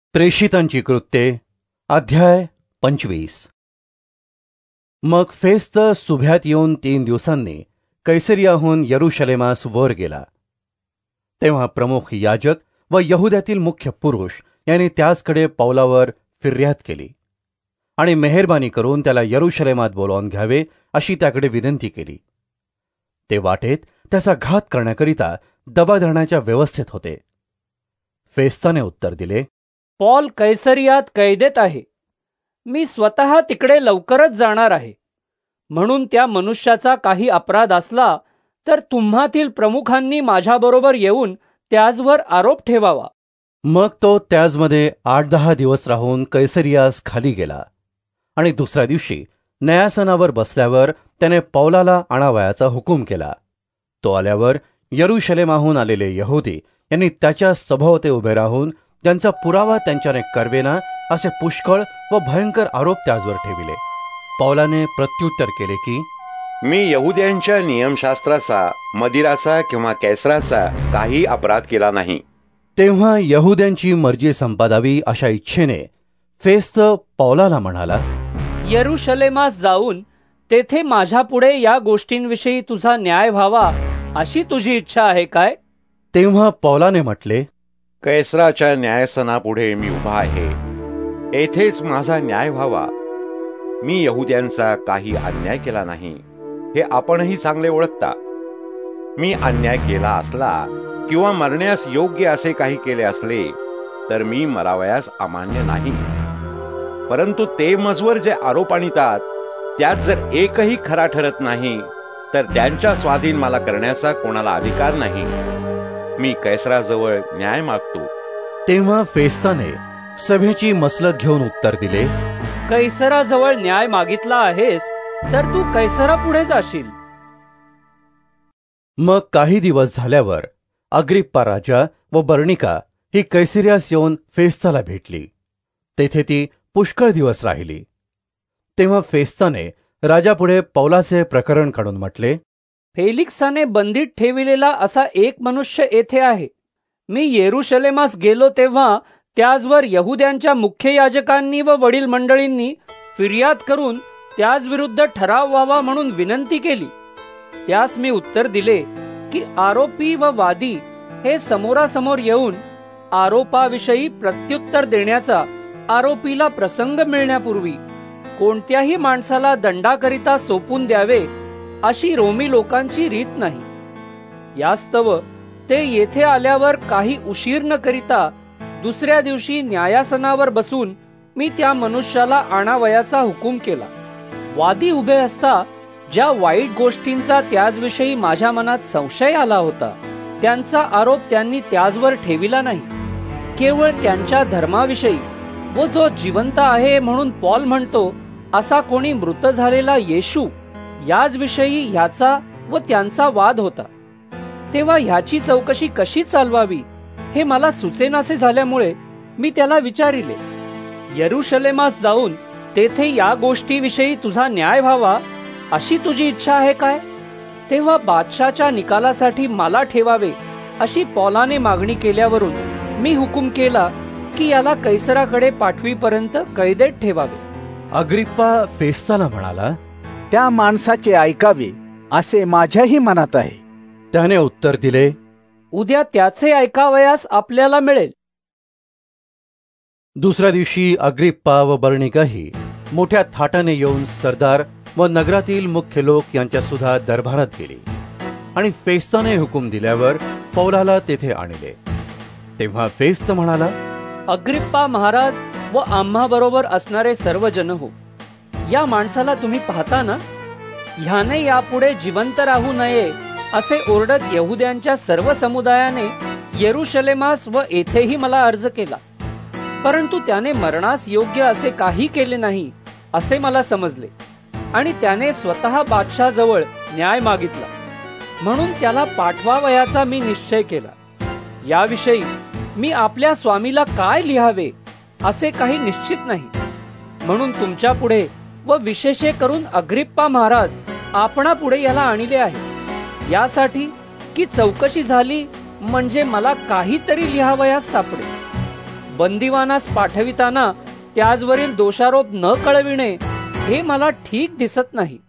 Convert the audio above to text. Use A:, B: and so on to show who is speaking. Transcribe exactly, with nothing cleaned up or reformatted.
A: प्रेषितांची कृत्ये अध्याय पंचवीस. मग फेस्त सुभ्यात येऊन तीन दिवसांनी कैसरियाहून यरुशलेमास वर गेला. तेव्हा प्रमुख याजक व यहुद्यातील मुख्य पुरुष यांनी त्याचकडे पौलावर फिर्याद केली आणि मेहरबानी करून त्याला यरुशलेमात बोलावून घ्यावे अशी त्याकडे विनंती केली. ते वाटेत त्याचा घात करण्याकरिता दबा धरण्याच्या व्यवस्थेत होते. फेस्ताने उत्तर दिले,
B: पॉल कैसरियात कैदेत आहे. मी स्वतः तिकडे लवकरच जाणार आहे. म्हणून त्या मनुष्याचा काही अपराध असला तर तुम्हातील प्रमुखांनी माझ्याबरोबर येऊन त्याचवर आरोप ठेवावा.
A: मग तो त्याचमध्ये आठ दहा दिवस राहून कैसरियास खाली गेला आणि दुसऱ्या दिवशी न्यायासनावर बसल्यावर त्याने पौलाला आणावयाचा हुकूम केला. तो आल्यावर यरुशलेमाहून आलेले यहुदी यांनी त्याच्या सभोवती उभे राहून ज्यांचा पुरावा त्यांच्याने करवेना असे पुष्कळ व भयंकर आरोप त्याचवर ठेविले. पौलाने प्रत्युत्तर केले की,
C: मी यहुद्यांच्या नियमशास्त्राचा, मदिराचा किंवा कैसराचा काही अपराध केला नाही.
A: तेव्हा यहुद्यांची मर्जी संपादावी अशा इच्छेने फेस्त पौलाला म्हणाला,
B: यरुशलेमास जाऊन तेथे माझ्यापुढे या गोष्टींविषयी तुझा न्याय व्हावा अशी तुझी इच्छा आहे काय?
A: तेव्हा पौलाने म्हटले,
C: कैसराच्या न्यायसनापुढे मी उभा आहे. येथेच माझा न्याय व्हावा. मी यहुद्यांचा काही अन्याय केला नाही हे आपणही चांगले ओळखता. मी अन्याय केला असला किंवा मरण्यास योग्य असे काही केले असले तर मी मरावयास अमान्य नाही. परंतु ते मजवर जे आरोप आणतात त्यात जर एकही खरा ठरत नाही तर त्यांच्या स्वाधीन मला करण्याचा कोणाला अधिकार नाही. मी कैसराजवळ न्याय मागतो.
A: तेव्हा फेस्ताने सभेची मसलत घेऊन उत्तर दिले,
B: कैसराजवळ न्याय मागितला आहेस तर तू कैसरापुढे जाशील.
A: मग काही दिवस झाल्यावर अग्रिप्पा राजा व बर्निका ही कैसरियास येऊन फेस्ताला भेटली. तेथे ती पुष्कळ दिवस राहिली. तेव्हा फेस्ताने राजापुढे पौलाचे प्रकरण काढून म्हटले,
B: फेलिक्साने बंदीत ठेविलेला असा एक मनुष्य येथे आहे. मी येरुशलेमास गेलो तेव्हा त्याचवर यहुद्यांच्या मुख्य याजकांनी व वडील मंडळींनी फिर्याद करून त्याच विरुद्ध ठराव व्हावा म्हणून विनंती केली. त्यास मी उत्तर दिले की आरोपी व वादी हे समोरासमोर येऊन आरोपाविषयी प्रत्युत्तर देण्याचा आरोपीला प्रसंग मिळण्यापूर्वी कोणत्याही माणसाला दंडाकरिता सोपून द्यावे अशी रोमी लोकांची रीत नाही. यास्तव ते येथे आल्यावर काही उशीर न करिता दुसऱ्या दिवशी न्यायासनावर बसून मी त्या मनुष्याला आणावयाचा हुकूम केला. वादी उभे असता ज्या वाईट गोष्टींचा त्याचविषयी माझ्या मनात संशय आला होता त्यांचा आरोप त्यांनी त्याचवर ठेविला नाही. केवळ त्यांच्या धर्माविषयी व जो जिवंत आहे म्हणून पॉल म्हणतो असा कोणी मृत झालेला येशू याच विषयी ह्याचा व त्यांचा वाद होता. तेव्हा ह्याची चौकशी कशी चालवावी हे मला सुचेनासे झाल्यामुळे मी त्याला विचारिले, यरुशलेमास जाऊन तेथे या गोष्टीविषयी तुझा न्याय व्हावा अशी तुझी इच्छा आहे काय? तेव्हा बादशाच्या निकालासाठी मला ठेवावे अशी पौलाने मागणी केल्यावरून मी हुकूम केला की याला कैसराकडे पाठवीपर्यंत कैदेत ठेवावे.
A: अग्रिप्पा फेस्ताला म्हणाला,
D: त्या माणसाचे ऐकावे असे माझ्याही मनात आहे.
A: त्याने उत्तर दिले,
B: उद्या त्याचे ऐकावयास आपल्याला मिळेल.
A: दुसऱ्या दिवशी अग्रिप्पा व बर्निकाही मोठ्या थाटाने येऊन सरदार व नगरातील मुख्य लोक यांच्या सुद्धा दरबारात गेली आणि फेस्ताने हुकूम दिल्यावर पौलाला तेथे आणले. तेव्हा फेस्त म्हणाला,
B: अग्रिप्पा महाराज व आम्हा बरोबर असणारे सर्व जन हो, या माणसाला तुम्ही पाहता ना, ह्याने यापुढे जिवंत राहू नये असे ओरडत यहुद्यांच्या सर्व समुदायाने येरुशलेमास व येथेही मला अर्ज केला. परंतु त्याने मरणास योग्य असे काही केले नाही असे मला समजले आणि त्याने स्वतः बादशाहजवळ न्याय मागितला. म्हणून त्याला पाठवावयाचा मी निश्चय केला. याविषयी मी आपल्या स्वामीला काय लिहावे असे काही निश्चित नाही. म्हणून तुमच्या पुढे व विशेषे करून अग्रिप्पा महाराज आपणापुढे याला आणले आहे, यासाठी की चौकशी झाली म्हणजे मला काहीतरी लिहावयास सापडे. बंदिवानास पाठविताना त्याचवरील दोषारोप न कळविणे हे मला ठीक दिसत नाही.